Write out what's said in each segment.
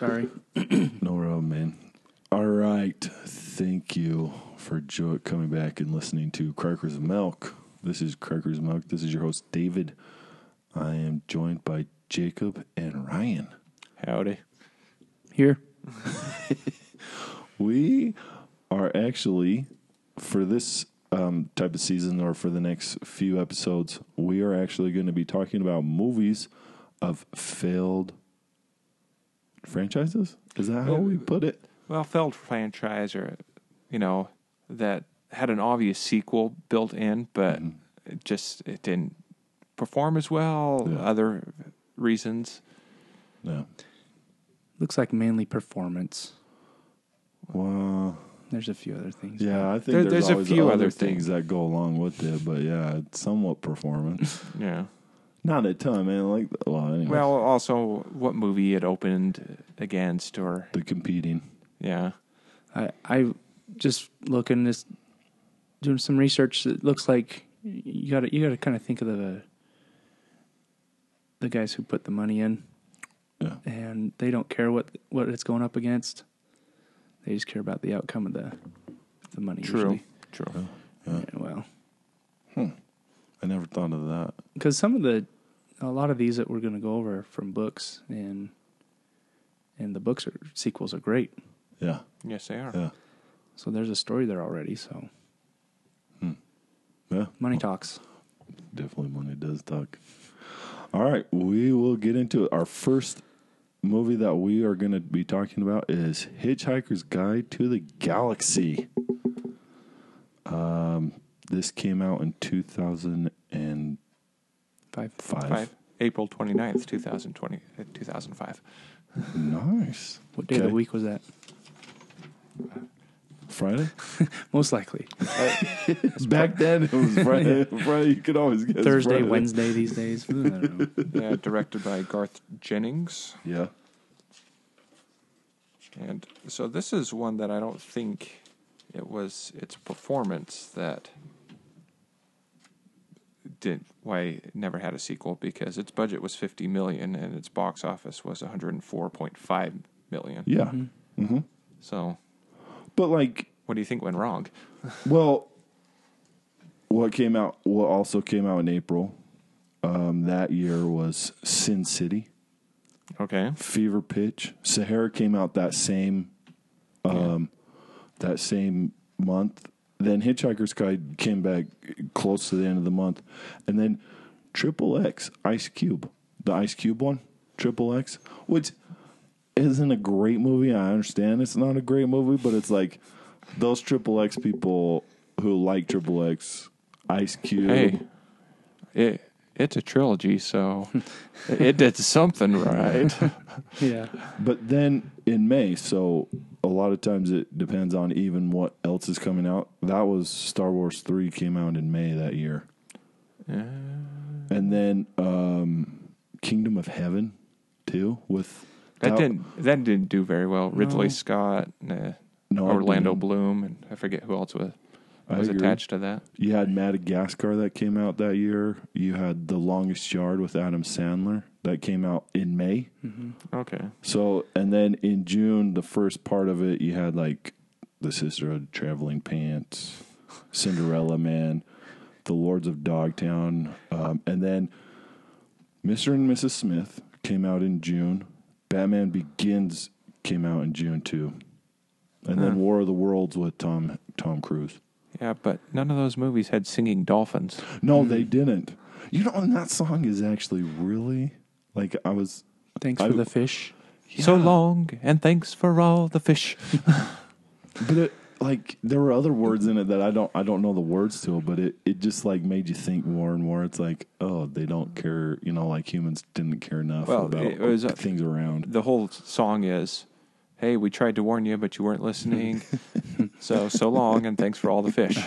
Sorry. No problem, man. All right. Thank you for coming back and listening to Crackers of Milk. This is Crackers of Milk. This is your host, David. I am joined by Jacob and Ryan. Howdy. Here. We are actually, for this type of season or for the next few episodes, we are actually going to be talking about movies of failed franchises. Is that how we put it? Well, failed franchise, or that had an obvious sequel built in, but it didn't perform as well. Yeah. Other reasons. Yeah. Looks like mainly performance. Well, There's a few other things. yeah, I think There's a always few other other things that go along with it, but yeah, it's somewhat performance. Yeah. Not a ton, man. Anyway, Well, also what movie it opened against, or the competing. yeah. I just looking this, doing some research. It looks like you got to kind of think of the guys who put the money in, Yeah. and they don't care what it's going up against. They just care about the outcome of the money. True. Usually. True. Yeah. Yeah, well, I never thought of that. because a lot of these that we're going to go over are from books, and the sequels are great. Yeah. Yes, they are. Yeah. So there's a story there already. So Yeah. money talks. Definitely money does talk. All right, we will get into it. Our first movie that we are going to be talking about is Hitchhiker's Guide to the Galaxy. This came out in 2005. April 29th, 2005. Nice. What day of the week was that? Friday? Most likely Back then, it was Friday. Friday, you could always guess. Thursday, Friday. Wednesday these days. I don't know. Yeah, directed by Garth Jennings. Yeah. And so this is one that I don't think it was its performance that why it never had a sequel, because its budget was $50 million and its box office was $104.5 million. Yeah. Mm-hmm. So But like, what do you think went wrong? well, what also came out in April that year was Sin City, Okay. Fever Pitch. Sahara came out that same month. Then Hitchhiker's Guide came back close to the end of the month. And then Triple X, Ice Cube. The Ice Cube one, Triple X, which isn't a great movie. I understand it's not a great movie, but it's like those Triple X people who like Triple X, Ice Cube. Hey, it's a trilogy, so it did something right. Yeah. But then in May, so a lot of times it depends on even what else is coming out. That was Star Wars 3 came out in May that year. And then Kingdom of Heaven, too, with... That didn't do very well. Ridley Scott, Orlando Bloom, and I forget who else was attached to that. You had Madagascar that came out that year. You had The Longest Yard with Adam Sandler that came out in May. Mm-hmm. Okay. So, and then in June, the first part of it, you had like The Sisterhood of Traveling Pants, Cinderella Man, The Lords of Dogtown, and then Mr. and Mrs. Smith came out in June. Batman Begins came out in June too. And then War of the Worlds with Tom Cruise. Yeah, but none of those movies had singing dolphins. No, they didn't. You know, and that song is actually really like Thanks for the fish. Yeah. So long, and thanks for all the fish. But it, like there were other words in it that I don't know the words to, but it just like made you think more and more. It's like, oh, they don't care, like humans didn't care enough about it was, things around. The whole song is, hey, we tried to warn you, but you weren't listening. so long, and thanks for all the fish.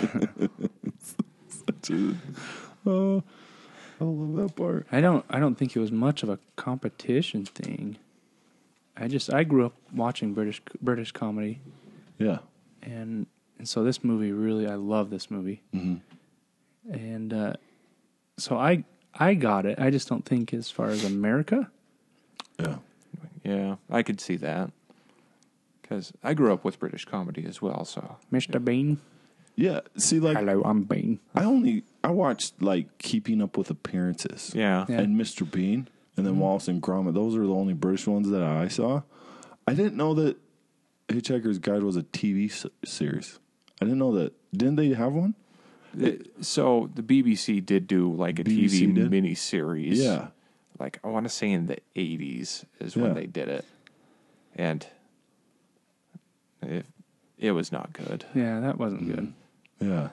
Oh, I love that part. I don't think it was much of a competition thing. I grew up watching British comedy. Yeah. And so this movie really, I love this movie. Mm-hmm. And so I got it. I just don't think as far as America. Yeah. Yeah, I could see that. Because I grew up with British comedy as well, so. Mr. Bean. Yeah. See, like Hello, I'm Bean. I watched like Keeping Up with Appearances. Yeah. Yeah. And Mr. Bean, and then Wallace and Gromit. Those are the only British ones that I saw. I didn't know that Hitchhiker's Guide was a TV series. I didn't know that. Didn't they have one? So the BBC did do like a BBC TV did? miniseries. Yeah. Like, I want to say in the 80s is Yeah. when they did it. And it was not good. Yeah, that wasn't good. Yeah.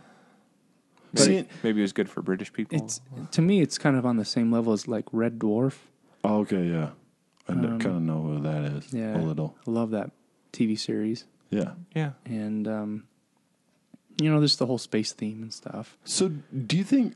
Maybe it was good for British people. It's to me, it's kind of on the same level as like Red Dwarf. Oh, okay, yeah. I kind of know what that is Yeah, a little. I love that TV series, Yeah. Yeah. and just the whole space theme and stuff. So, do you think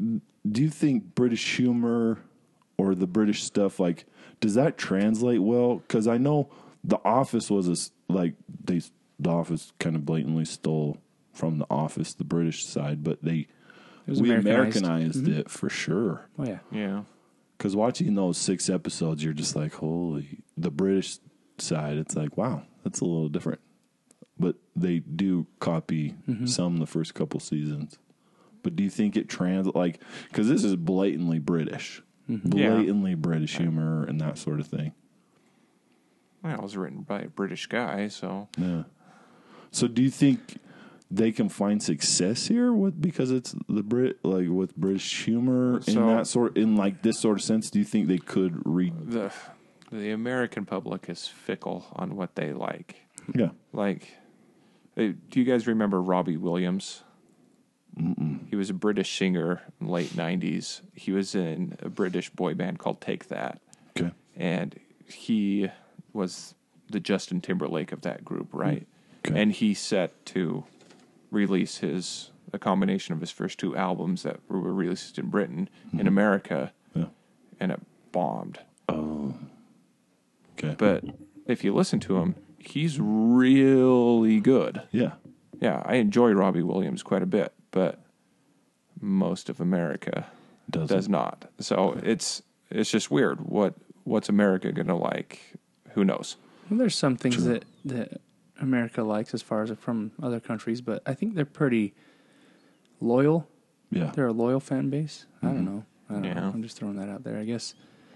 British humor or the British stuff, like, does that translate well? Because I know The Office was The Office kind of blatantly stole from The Office, the British side, but we Americanized it for sure. Oh yeah, Yeah. Because watching those 6 episodes, you're just like, holy, the British side, it's like, wow, that's a little different. But they do copy some the first couple seasons. But do you think it because this is blatantly British, blatantly British humor and that sort of thing. Well, it was written by a British guy, so. Yeah. So do you think they can find success here because it's the with British humor in this sort of sense? Do you think they could read? The American public is fickle on what they like. Yeah. Like, do you guys remember Robbie Williams? Mm-mm. He was a British singer in the late 90s. He was in a British boy band called Take That. Okay. And he was the Justin Timberlake of that group, right? Okay. And he set to release a combination of his first 2 albums that were released in Britain, in America, and it bombed. Oh. Okay. But if you listen to him, he's really good. Yeah. Yeah, I enjoy Robbie Williams quite a bit, but most of America does not. So it's just weird. What's America going to like? Who knows? well, there's some things that America likes as far as from other countries, but I think they're pretty loyal. Yeah. They're a loyal fan base. I don't know. Yeah. I'm just throwing that out there, I guess.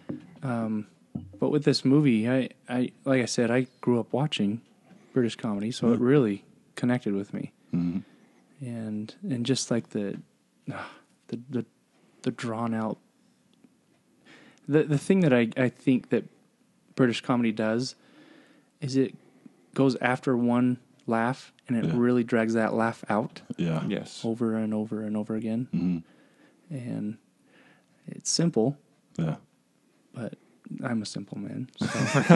But with this movie, I like I said, I grew up watching British comedy, so it really connected with me. Mm-hmm. And just like the drawn out, the thing that I think that British comedy does is it goes after one laugh and it really drags that laugh out. Yeah. Yes. Over and over and over again. Mm-hmm. And it's simple, Yeah. but I'm a simple man, so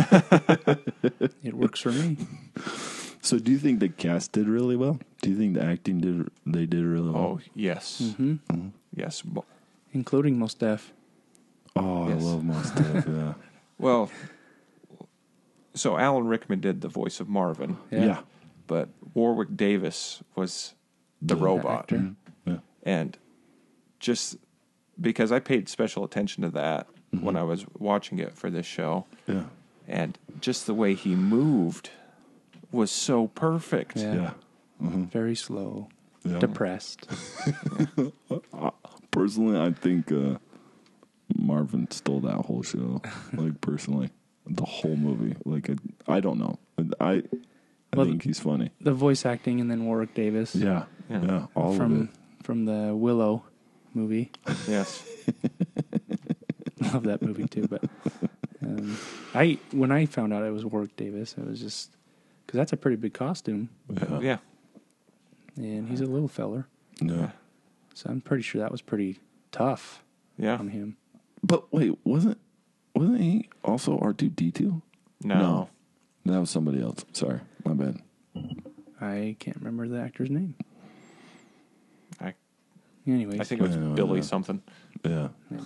it works for me. So do you think the cast did really well? Do you think the acting did really well? Oh, yes. Mm-hmm. Yes. Including Mos Def. Oh, Yes. I love Mos Def, yeah. Well, so Alan Rickman did the voice of Marvin, Yeah. but Warwick Davis was the robot. actor. Yeah. And just because I paid special attention to that when I was watching it for this show, Yeah. and just the way he moved was so perfect. Yeah. Yeah. Mm-hmm. Very slow. Yeah. Depressed. Personally, I think Marvin stole that whole show. Like, personally. The whole movie. Like, I don't know. I think he's funny. The voice acting and then Warwick Davis. Yeah. Yeah. All of it. From the Willow movie. Yes. Love that movie too. But when I found out it was Warwick Davis, it was just because that's a pretty big costume, Yeah. and he's a little feller, Yeah. so I'm pretty sure that was pretty tough Yeah. on him. But wait, wasn't he also R2-D2? No. That was somebody else. Sorry. My bad. I can't remember the actor's name. I Anyways, think it was Yeah, Billy yeah. something. Yeah. maybe.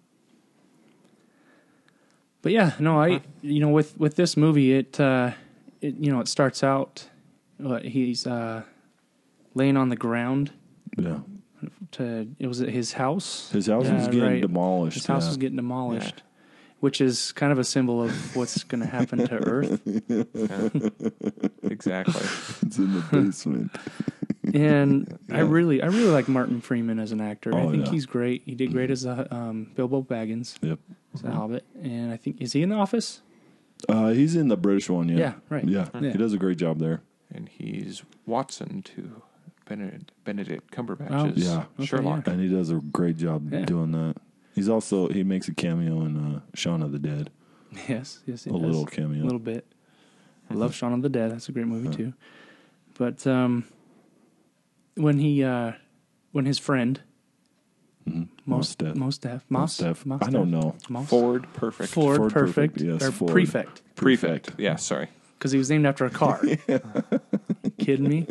But yeah, no, with this movie, it starts out, he's laying on the ground. Yeah. It was at his house. His house was getting demolished. His house yeah. was getting demolished, which is kind of a symbol of what's going to happen to Earth. Exactly. It's in the basement. And I really like Martin Freeman as an actor. I Oh, think yeah. he's great. He did great as Bilbo Baggins, Yep. as a Hobbit. And I think, is he in The Office? He's in the British one, yeah. Yeah, right. Yeah, Yeah. he does a great job there. And he's Watson to Benedict Oh, Cumberbatch's yeah. Okay, Sherlock. And he does a great job Yeah. doing that. He makes a cameo in Shaun of the Dead. Yes, he does. Little cameo. A little bit. I love Shaun of the Dead. That's a great movie too. But when his friend Mos Def. I don't know. Ford Perfect. Ford Perfect. Yes, or Ford. Prefect. Yeah, sorry. Because he was named after a car. Kidding me?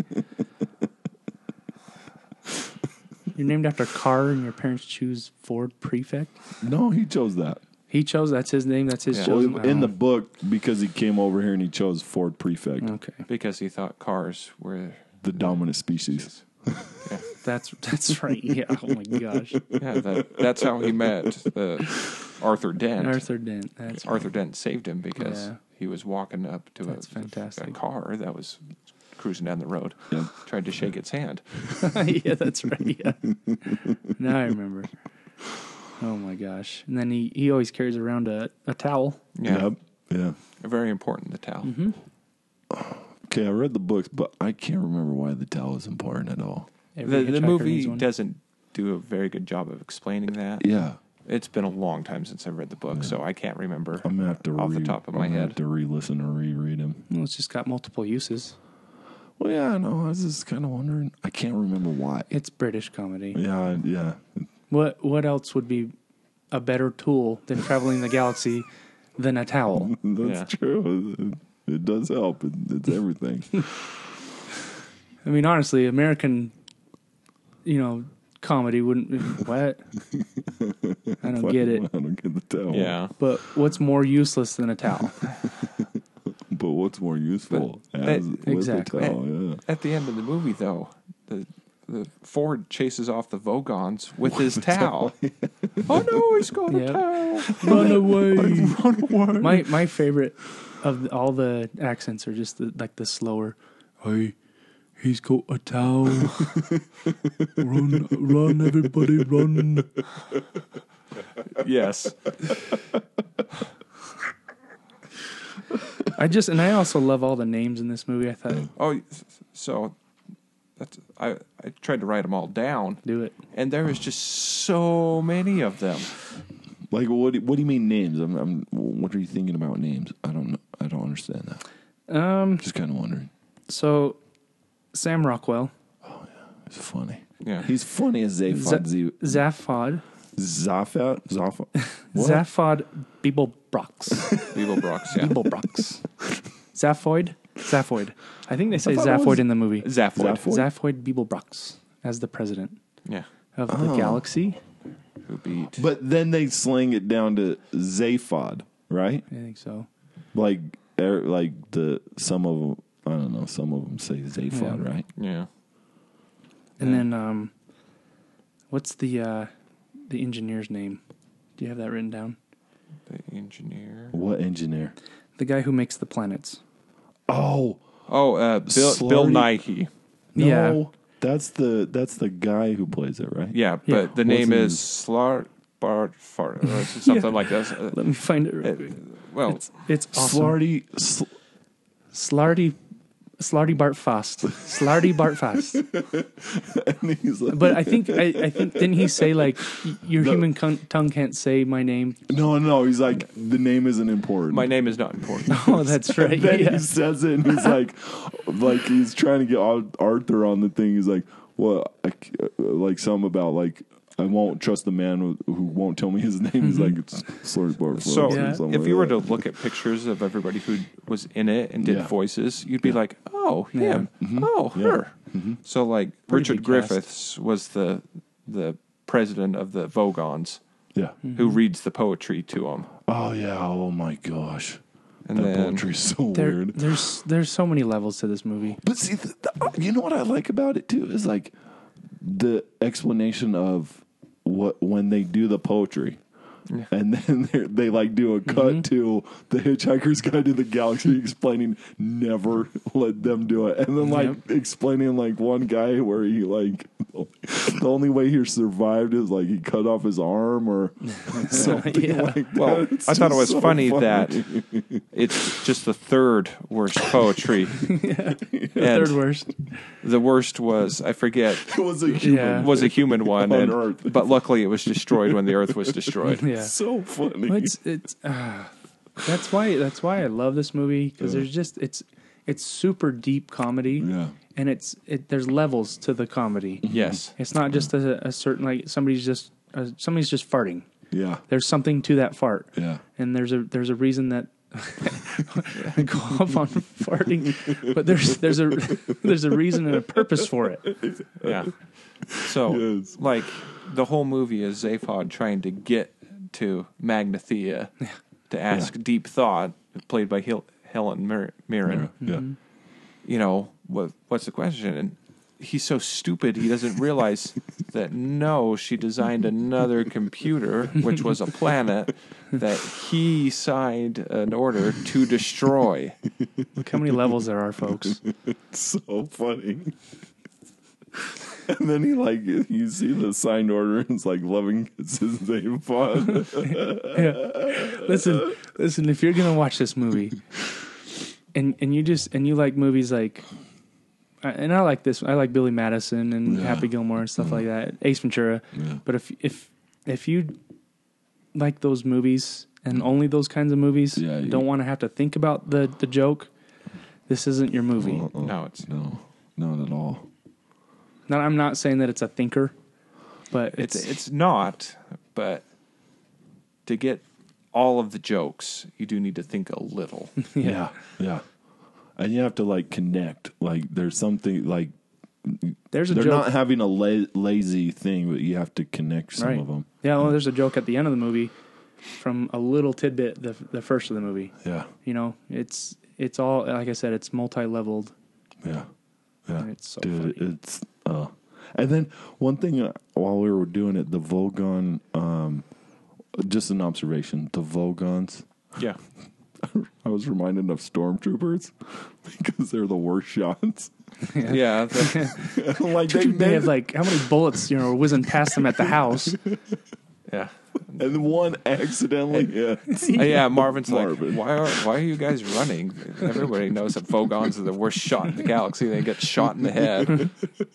You're named after a car and your parents choose Ford Prefect? No, he chose that. He chose, that's his name, that's his Yeah. chosen. Well, in the book, because he came over here and he chose Ford Prefect, Okay. Because he thought cars were the dominant species. Yeah, That's right. Yeah. Oh my gosh. yeah. That's how he met Arthur Dent. Arthur Dent. That's Arthur Dent saved him because Yeah. he was walking up to That's fantastic. a car that was cruising down the road. Yeah. Tried to shake its hand. yeah, that's right. Yeah. Now I remember. Oh my gosh. And then he always carries around a towel. Yeah, Yep. Yeah. very important. The towel. Mm-hmm. Okay, I read the books, but I can't remember why the towel is important at all. Every The hitchhiker movie needs one. doesn't do a very good job of explaining that. Yeah. It's been a long time since I've read the book, so I can't remember I'm gonna have to off the top of my I'm gonna head. have to re-listen or reread them. Well, it's just got multiple uses. Well, yeah, I know. I was just kind of wondering. I can't remember why. It's British comedy. Yeah. What else would be a better tool than traveling the galaxy than a towel? That's Yeah. true. It does help. It's everything. I mean, honestly, American, comedy wouldn't. What? I don't get it. I don't get the towel. Yeah. But what's more useless than a towel? But what's more useful? With exactly. the towel, yeah. At the end of the movie, though, the Ford chases off the Vogons with his towel. Oh no, he's got Yep. a towel. Run away! Run away. My favorite of all the accents are just the slower. Hey, he's got a towel. run, everybody, run! Yes. I also love all the names in this movie. I thought, Oh, so I tried to write them all down, do it. and there was just so many of them. Like, what do you mean names? What are you thinking about names? I don't know. I don't understand that. Just kind of wondering. So, Sam Rockwell, It's funny. Yeah. He's funny as Zaphod. Zaphod, Zaphod. What? Zaphod Beeblebrox. Beeblebrox, yeah. Beeblebrox. Zaphoid. I think they say I thought it Zaphoid was in the movie. Zaphoid. Zaphoid Beeblebrox as the president Yeah. of the galaxy. Who beat? But then they slang it down to Zaphod, right? I think so. Like some of them. I don't know. Some of them say Zaphod, Yeah. right? Yeah. And then, what's the engineer's name? Do you have that written down? The engineer. What engineer? The guy who makes the planets. Oh, Oh, Bill Slarty. Nighy. no, Yeah. that's the guy who plays it, right? Yeah, but Yeah. the name What's is Slart Bart Fart or something like that. Let me find it real quick. Well, It's awesome. Slarty Bart Fast. Slarty Bart Fast. and he's like, But I think didn't he say like your human tongue can't say my name? no, he's like, the name isn't important. my name is not important. Oh, that's right. Then Yeah. he says it, and he's like he's trying to get Arthur on the thing. He's like, well, like something about like, I won't trust the man who won't tell me his name. He's like, it's Slurry Bart. So, Yeah. if you were to look at pictures of everybody who was in it and did Yeah. voices, you'd be like, "Oh, him. Oh, Yeah. her." So, like Richard big cast. Griffiths was the president of the Vogons yeah. who reads the poetry to him, Oh yeah. Oh my gosh. and That then poetry's so There, weird. there's so many levels to this movie. But see, you know what I like about it too is like the explanation of when they do the poetry. And then they like do a cut to the Hitchhiker's Guide to the Galaxy explaining never let them do it. And then like explaining like one guy where he like the only way he survived is like he cut off his arm or something like that. Well, It's I thought it was just so funny that it's just the third worst poetry. Third worst. The worst was, I forget, it was a human. was a human one, On Earth. but luckily it was destroyed when the Earth was destroyed. Yeah. So funny. Well, it's that's why I love this movie, because there's just it's super deep comedy. Yeah. And there's levels to the comedy. Yes. It's not just a certain, like somebody's just farting. Yeah. There's something to that fart. Yeah. And there's a reason that I go off on farting, but there's a reason and a purpose for it. Yeah. So, Yes. like, the whole movie is Zaphod trying to get to Magnathea to ask deep thought, played by Helen Mirren. Yeah. You know, what's the question? And he's so stupid, he doesn't realize that, no, she designed another computer, which was a planet, that he signed an order to destroy. Look how many levels there are, folks. It's so funny. And then he like you see the signed order and it's like loving kisses Zaphod. Listen. If you're gonna watch this movie, and you like movies like, and I like this. I like Billy Madison and Happy Gilmore and stuff like that. Ace Ventura. Yeah. But if you like those movies and only those kinds of movies, don't want to have to think about the joke, this isn't your movie. No, it's no, not at all. Now, I'm not saying that it's a thinker, but it's not. But to get all of the jokes, you do need to think a little. Yeah. And you have to like connect. Like there's something like they're joke. Not having a lazy thing, but you have to connect some of them. Yeah, well, there's a joke at the end of the movie from a little tidbit the first of the movie. Yeah. You know, it's all, like I said, it's multi-leveled. Yeah. And it's so funny. It's and then one thing while we were doing it, the Vogon, just an observation, the Vogons. Yeah. I was reminded of stormtroopers because they're the worst shots. Yeah. Like they have like how many bullets, whizzing past them at the house. Yeah. And one accidentally hits. Yeah, Marvin's like, why are you guys running? Everybody knows that Vogons are the worst shot in the galaxy. They get shot in the head.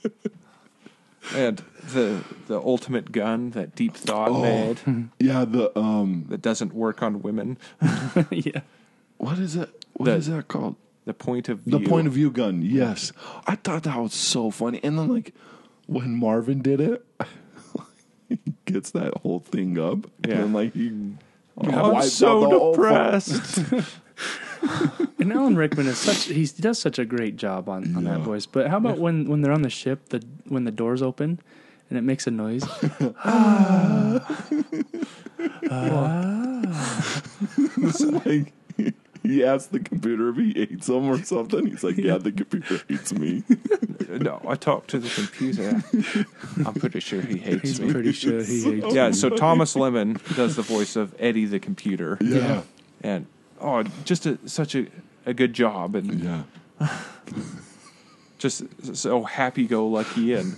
And the ultimate gun that Deep Thought made. Yeah, that doesn't work on women. Yeah. What is it? What is that called? The point of view. The point of view gun. Yes, I thought that was so funny. And then like when Marvin did it, he gets that whole thing up. Yeah. And like I'm so depressed. And Alan Rickman is he does such a great job on that voice. But how about when they're on the ship, when the doors open and it makes a noise? It's like he asked the computer if he hates him or something. He's like, yeah, the computer hates me. No, I talked to the computer. I'm pretty sure he hates me. He's pretty sure he hates me. Yeah, so Thomas Lemon does the voice of Eddie the computer. Yeah. And just such a good job, and just so happy-go-lucky, and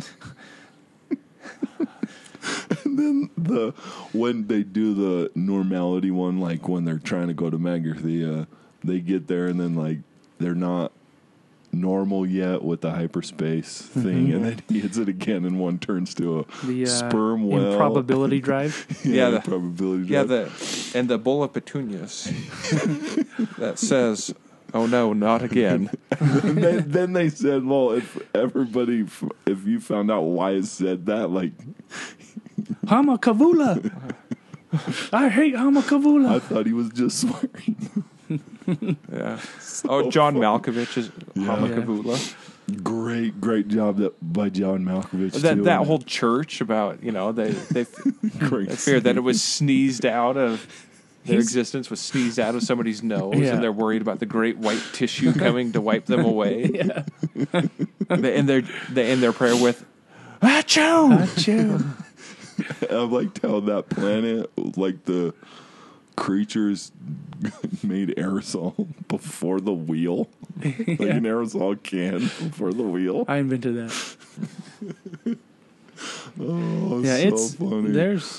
then when they do the normality one, like when they're trying to go to Magnathea, they get there and then like they're not normal yet with the hyperspace thing, and then he hits it again, and one turns to a sperm whale. Improbability drive. The probability drive. And the Bulla Petunias that says, "Oh no, not again." then they said, "Well, if you found out why it said that, like, Hama Kavula, I hate Hama Kavula." I thought he was just swearing." Yeah. John Malkovich is Hama Kavula. Great job by John Malkovich. That whole church about they feared that it was sneezed out of their existence was sneezed out of somebody's nose, and they're worried about the great white tissue coming to wipe them away. Yeah. They end their prayer with "Achoo!" Achoo. I liked how that planet, like the creatures made aerosol before the wheel. Like an aerosol can before the wheel. I invented that. Oh, Yeah, so it's funny. there's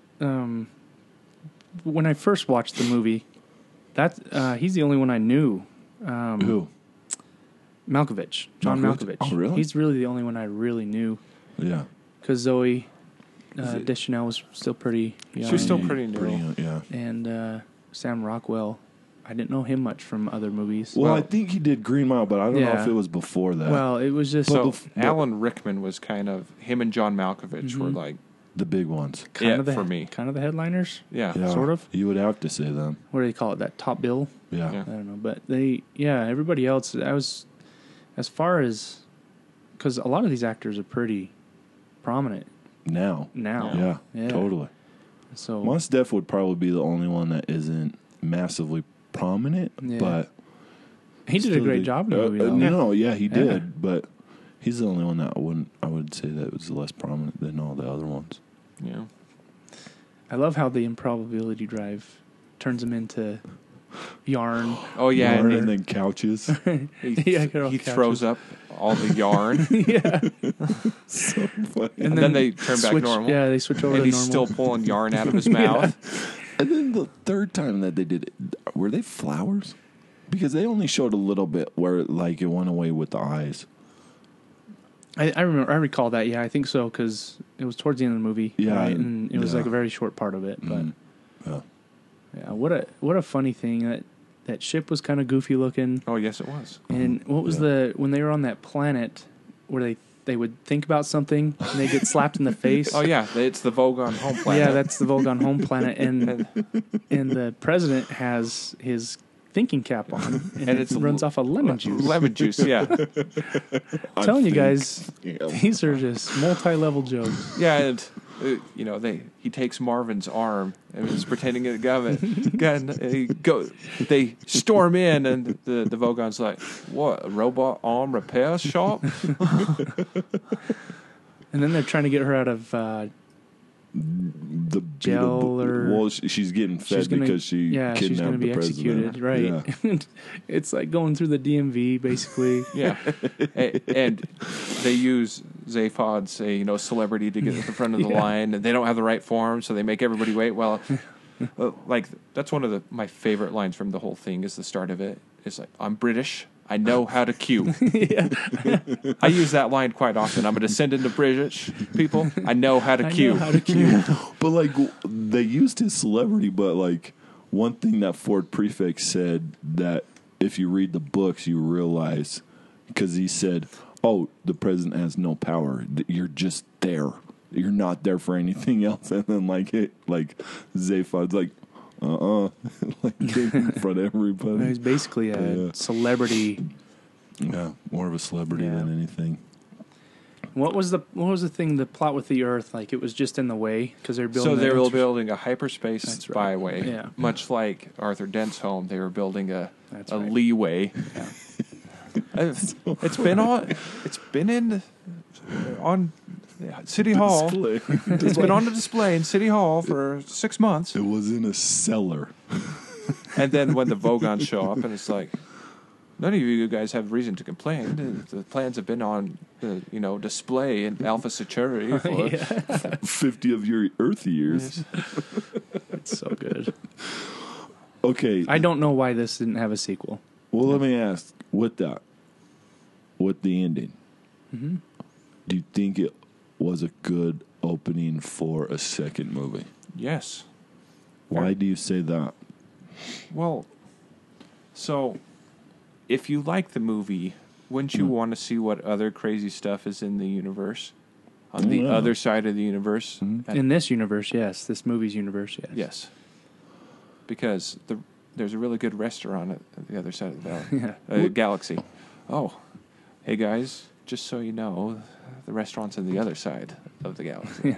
when I first watched the movie, that he's the only one I knew. Who? Malkovich, John Malkovich. Oh, really? He's really the only one I really knew. Yeah. Because Zoe Deschanel was still pretty young. She was still pretty new. Yeah. And Sam Rockwell, I didn't know him much from other movies. Well, I think he did Green Mile, but I don't know if it was before that. Well, it was just So Alan Rickman was kind of, him and John Malkovich were like the big ones. for me. Kind of the headliners. Yeah. Sort of. You would have to say them. What do they call it? That top bill? Yeah. I don't know. But everybody else, I was, as far as, because a lot of these actors are pretty prominent Now. Yeah. Totally. So Mos Def would probably be the only one that isn't massively prominent, but he did a great job in the movie, though. No, he did, but he's the only one that I would say that was less prominent than all the other ones. Yeah. I love how the improbability drive turns him into yarn. Oh, yeah. Yarn and then couches. He throws up all the yarn. So funny. And then they turn back normal. Yeah, they switch over and to he's normal. still pulling yarn out of his mouth. And then the third time that they did it, were they flowers? Because they only showed a little bit where like it went away with the eyes. I recall that. Yeah, I think so because it was towards the end of the movie. Yeah, right? And it was like a very short part of it. But yeah, what a funny thing that ship was kind of goofy looking. Oh yes, it was. And what was when they were on that planet where they would think about something and they get slapped in the face? Oh yeah, it's the Vogon home planet. Yeah, that's the Vogon home planet, and the president has his thinking cap on, and it runs off of lemon juice. Lemon juice, yeah. I'm telling you guys, these are just multi-level jokes. Yeah, and he takes Marvin's arm and he's pretending to gun. They storm in, and the Vogon's like, "What? A robot arm repair shop?" And then they're trying to get her out of the jail, or she's getting fed because she kidnapped she's going to be the president. executed, right? Yeah. It's like going through the DMV, basically. Yeah, and they use Zaphod's celebrity to get at the front of the line, and they don't have the right form, so they make everybody wait. Well, like that's one of my favorite lines from the whole thing. Is the start of it. It's like, "I'm British. I know how to queue." I use that line quite often. I'm a descendant of British people. I know how to queue. But like they used his celebrity, but like one thing that Ford Prefect said that if you read the books, you realize, because he said, "Oh, the president has no power. You're just there. You're not there for anything else." And then like Zaphod's like, like in front of everybody. He's basically a celebrity. Yeah, more of a celebrity than anything. What was the thing? The plot with the Earth, like it was just in the way because they're building. So they were building a hyperspace spyway, Yeah. much like Arthur Dent's home. They were building a right. leeway. Yeah. It's been on City Hall. It's been on the display in City Hall for 6 months. It was in a cellar. And then when the Vogons show up, and it's like, none of you guys have reason to complain. The plans have been on, display in Alpha Centauri for 50 of your Earth years. It's so good. Okay. I don't know why this didn't have a sequel. Well, let me ask, with the ending, do you think it was a good opening for a second movie? Yes. Why do you say that? Well, so if you like the movie, wouldn't you want to see what other crazy stuff is in the universe? On the other side of the universe? In this universe, yes. This movie's universe, yes. Yes. Because there's a really good restaurant at the other side of the galaxy. Oh, hey guys, just so you know, the restaurant's on the other side of the galaxy.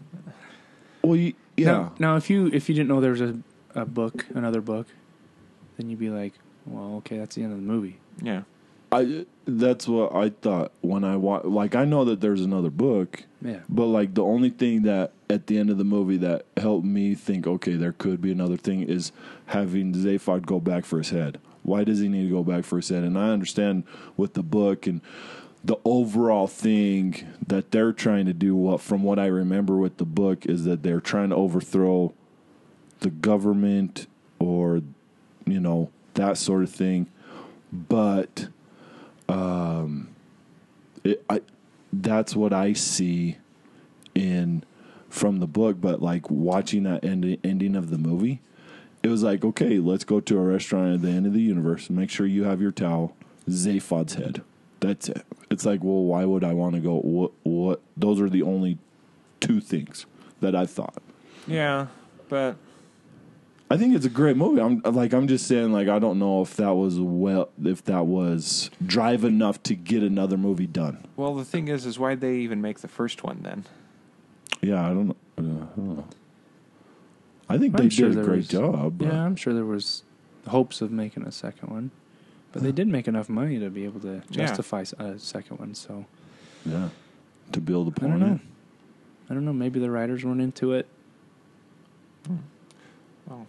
Well, Now, if you didn't know there was another book, then you'd be like, well, okay, that's the end of the movie. Yeah. That's what I thought when I watched. Like, I know that there's another book. Yeah. But, like, the only thing that at the end of the movie that helped me think, okay, there could be another thing is having Zaphod go back for his head. Why does he need to go back for his head? And I understand with the book and the overall thing that they're trying to do, from what I remember with the book, is that they're trying to overthrow the government or, you know, that sort of thing. But that's what I see from the book. But like watching that ending of the movie, it was like, okay, let's go to a restaurant at the end of the universe and make sure you have your towel. Zaphod's head. That's it. It's like, well, why would I want to go? What? Those are the only two things that I thought. Yeah, but I think it's a great movie. I'm just saying, like, I don't know if that was drive enough to get another movie done. Well, the thing is why'd they even make the first one then? Yeah, I don't know. I think they did a great job. Yeah, I'm sure there was hopes of making a second one, but they did make enough money to be able to justify a second one. So, yeah, to build upon it. I don't know. Maybe the writers weren't into it. Well,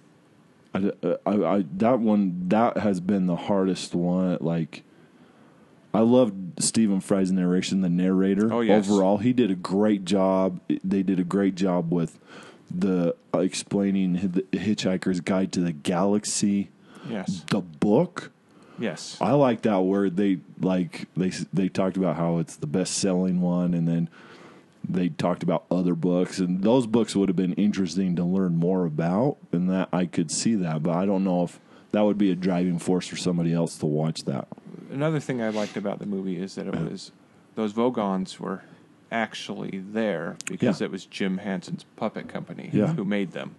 that has been the hardest one. Like, I loved Stephen Fry's narration, the narrator. Oh, yes. Overall, he did a great job. They did a great job with the explaining the Hitchhiker's Guide to the Galaxy. Yes. The book. Yes. I like that where they talked about how it's the best-selling one, and then they talked about other books, and those books would have been interesting to learn more about, and that I could see that, but I don't know if that would be a driving force for somebody else to watch that. Another thing I liked about the movie is that it was those Vogons were actually there because it was Jim Henson's puppet company who made them.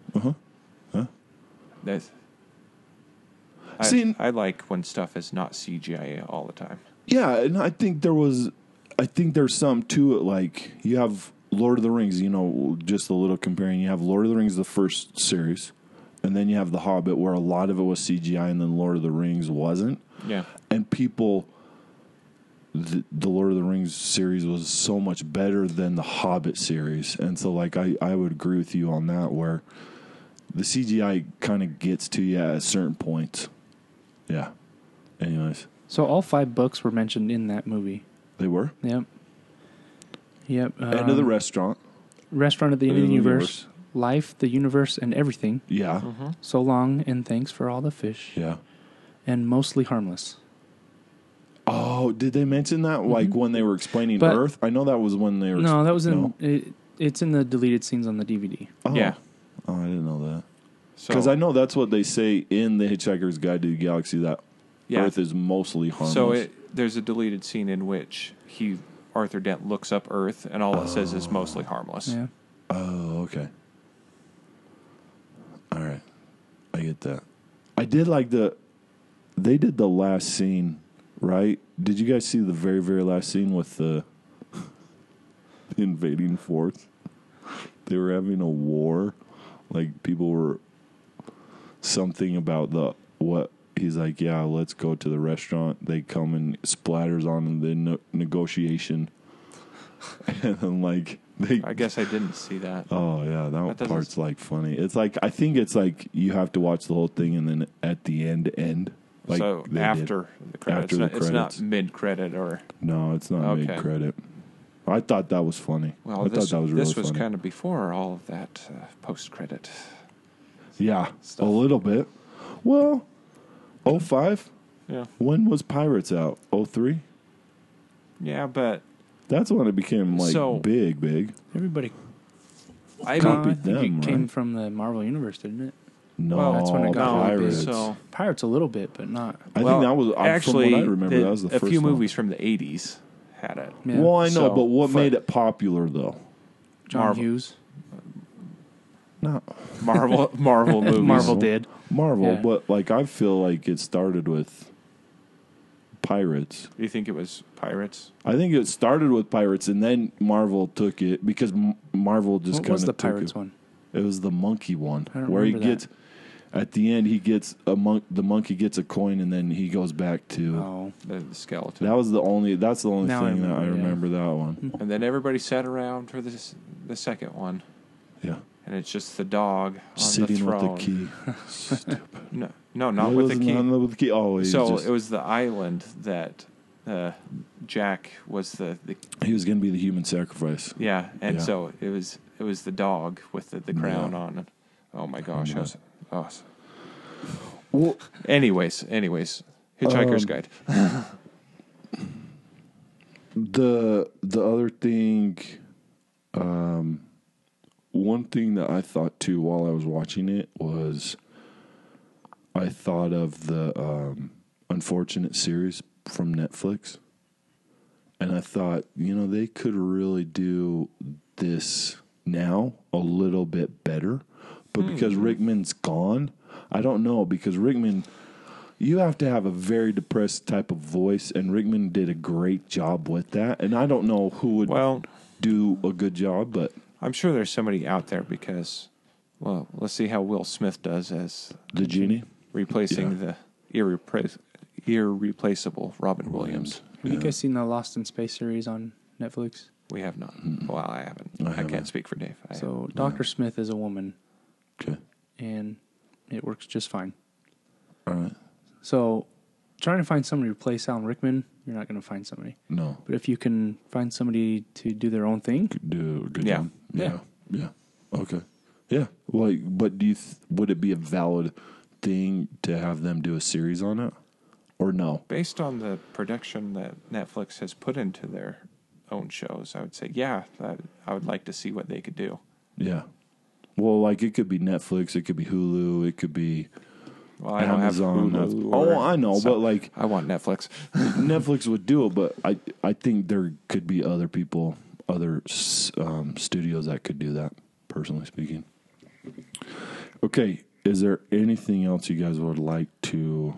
I like when stuff is not CGI all the time. Yeah, and I think there's some to it. Like, you have Lord of the Rings, you know, just a little comparing. You have Lord of the Rings, the first series, and then you have The Hobbit, where a lot of it was CGI, and then Lord of the Rings wasn't. Yeah. And people, the Lord of the Rings series was so much better than the Hobbit series. And so, like, I would agree with you on that, where the CGI kind of gets to you at certain points. Yeah. Anyways. So all 5 books were mentioned in that movie. They were? Yep. End of the restaurant. Restaurant at the end of the universe. Life, the universe, and everything. Yeah. Mm-hmm. So long, and thanks for all the fish. Yeah. And mostly harmless. Oh, did they mention that? Mm-hmm. Like when they were explaining Earth? I know that was when they were... No, that was it's in the deleted scenes on the DVD. Oh. Yeah. Oh, I didn't know that. Because I know that's what they say in The Hitchhiker's Guide to the Galaxy, that Earth is mostly harmless. So there's a deleted scene in which Arthur Dent looks up Earth, and all it says is mostly harmless. Yeah. Oh, okay. All right. I get that. I did like they did the last scene, right? Did you guys see the very, very last scene with the invading force? They were having a war. Like, people were... Something about what he's like, yeah, let's go to the restaurant. They come and splatters on the negotiation. And then, like, I guess I didn't see that. Oh, yeah, that part's, like, funny. It's like, I think it's like you have to watch the whole thing and then at the end. Like, so after the credits. It's not mid-credit or... No, it's not mid-credit. I thought that was funny. Well, I thought that was really this was funny. kind of before all of that post-credit. Yeah, stuff. A little bit. Well, 05? Yeah. When was Pirates out? 03? Yeah, but... That's when it became, like, big. Everybody copied them, it came from the Marvel Universe, didn't it? No, that's when it got Pirates. Pirates a little bit, but not... I think that was... Actually, from what I remember, that was the first one. A few movies from the 80s had it. Yeah. Well, I know, but what made it popular, though? John Hughes. No. Marvel movies. Marvel did. But, like, I feel like it started with Pirates. You think it was Pirates? I think it started with Pirates, and then Marvel took it, because Marvel just kind of took it. What was the Pirates one? It was the monkey one. I don't where remember he gets... At the end, he gets the monkey gets a coin, and then he goes back to the skeleton. That's the only Now thing that I remember that one. And then everybody sat around for the second one. Yeah. And it's just the dog on sitting the throne. with the key. Stupid. No, not with the key. Not with the key. Oh, it was the island that Jack was the he was going to be the human sacrifice. Yeah, and so it was the dog with the crown on it. Oh my gosh, that was awesome. Well, anyways, Hitchhiker's Guide. The other thing, one thing that I thought too while I was watching it was, I thought of the Unfortunate series from Netflix, and I thought, they could really do this now a little bit better, but because Rickman's gone, I don't know, because Rickman, you have to have a very depressed type of voice, and Rickman did a great job with that, and I don't know who would do a good job, but I'm sure there's somebody out there because, let's see how Will Smith does as the genie, replacing the irreplaceable Robin Williams. Have you guys seen the Lost in Space series on Netflix? We have not. Well, I haven't. I can't speak for Dave. So Dr. Smith is a woman. Okay. And it works just fine. All right. So trying to find somebody to replace Alan Rickman, you're not going to find somebody. No. But if you can find somebody to do their own thing. Do a good job. Yeah. Okay. Yeah. Well, but would it be a valid thing to have them do a series on it? Or no? Based on the production that Netflix has put into their own shows, I would say, I would like to see what they could do. Yeah. Well, it could be Netflix, it could be Hulu, it could be I Amazon. Don't have Hulu I know, but I want Netflix. Netflix would do it, but I think there could be other people, other studios that could do that, personally speaking. Okay, is there anything else you guys would like to...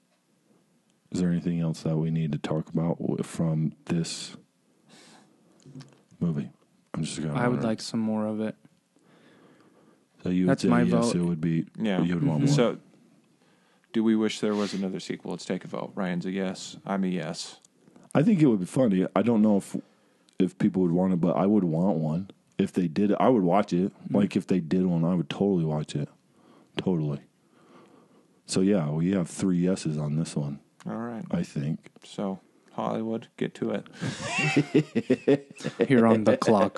Is there anything else that we need to talk about from this movie? I would like some more of it. So you would That's say my yes, vote. it would be... Yeah. You would want more. So, do we wish there was another sequel? Let's take a vote. Ryan's a yes. I'm a yes. I think it would be funny. I don't know if people would want it, but I would want one. If they did it, I would watch it. Like, if they did one, I would totally watch it. Totally. So, yeah, we have 3 yeses on this one. All right. I think. So, Hollywood, get to it. Here on the clock.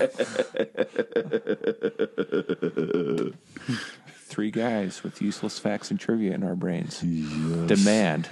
3 guys with useless facts and trivia in our brains. Yes. Demand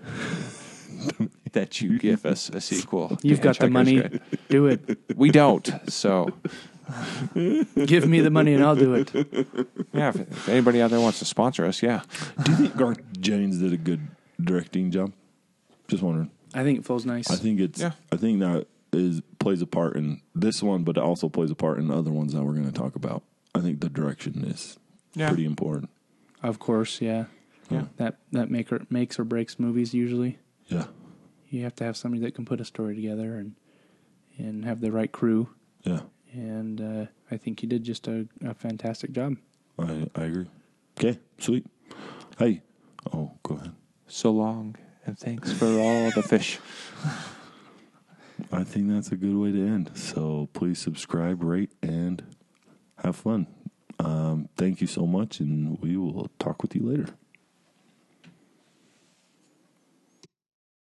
that you give us a sequel. You've got the money. Do it. We don't, so... Give me the money and I'll do it. Yeah, if anybody out there wants to sponsor us, yeah. Do you think Garth Jennings did a good directing job? Just wondering. I think it feels nice. I think I think that plays a part in this one, but it also plays a part in the other ones that we're going to talk about. I think the direction is pretty important. Of course, yeah. That makes or breaks movies usually. Yeah. You have to have somebody that can put a story together and have the right crew. Yeah. And I think he did just a fantastic job. I agree. Okay, sweet. Hey. Oh, go ahead. So long, and thanks for all the fish. I think that's a good way to end. So please subscribe, rate, and have fun. Thank you so much, and we will talk with you later.